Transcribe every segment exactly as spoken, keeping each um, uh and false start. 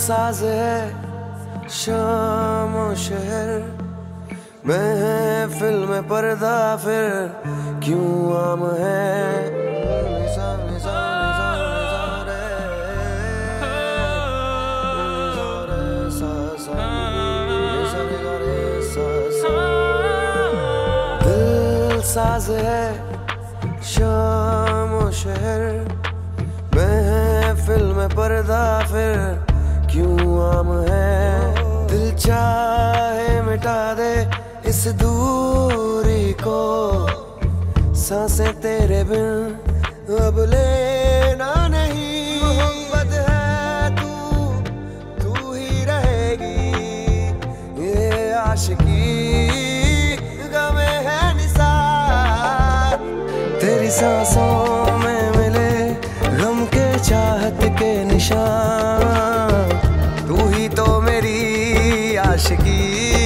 साज है शाम और शहर, महफिल में पर्दा फिर क्यों आम है। दिल साज है शाम और शहर, महफिल में पर्दा फिर क्यों आम है। दिल चाहे मिटा दे इस दूरी को, सांसें तेरे बिन अब लेना नहीं। मोहब्बत है तू तू ही रहेगी, ये आशिकी गमे है निसार। तेरी सांसों में मिले गम के चाहत के निशान, तू ही तो मेरी आशिकी।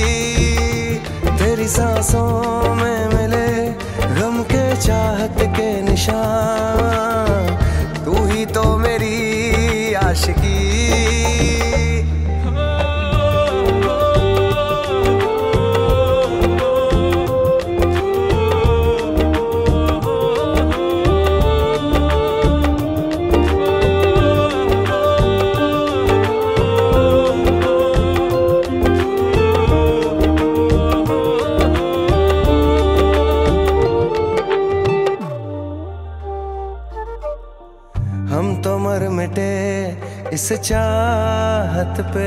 तेरी सांसों में मिले गम के चाहत के निशान, तू ही तो मेरी आशिकी। हम तो मर मिटे इस चाहत पे,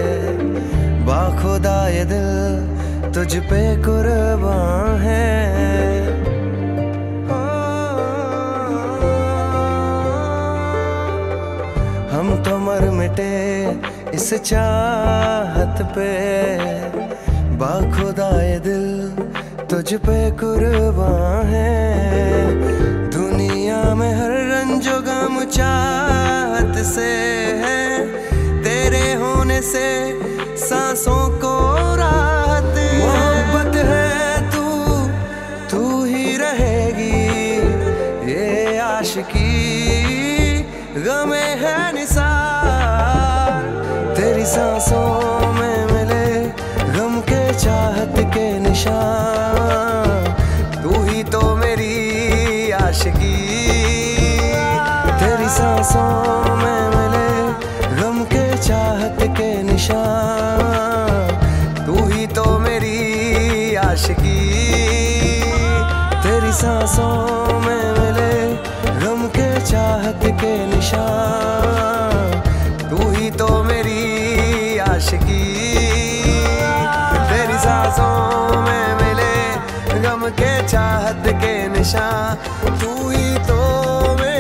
बाखुदा ये दिल तुझ पे कुर्बान है। हम तो मर मिटे इस चाहत पे, बाखुदा ये दिल तुझ पे कुर्बान है। दुनिया में हर रंजो गम चाहत से है, तेरे होने से सांसों को राहत। मोहब्बत है तू तू ही रहेगी, ये आशिकी गमे है निसार। तेरी सांसों में मिले गम के चाहत के निशान, तू ही तो मेरी आशिकी। तेरी सांसों में मिले गम के चाहत के निशान, तू ही तो मेरी आशिकी। तेरी सांसों में मिले गम के चाहत के निशान, तू ही तो मेरी आशिकी। तेरी सांसों में मिले गम के चाहत के निशान, तू ही तो मेरी